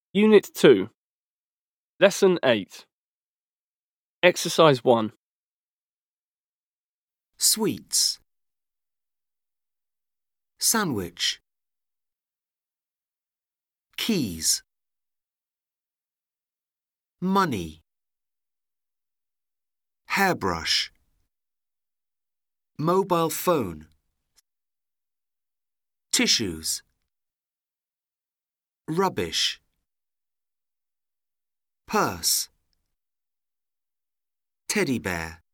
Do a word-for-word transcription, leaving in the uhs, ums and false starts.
Unit two. Lesson eight. Exercise one. Sweets. Sandwich. Keys. Money. Hairbrush. Mobile phone. Tissues. Rubbish. Purse. Teddy bear.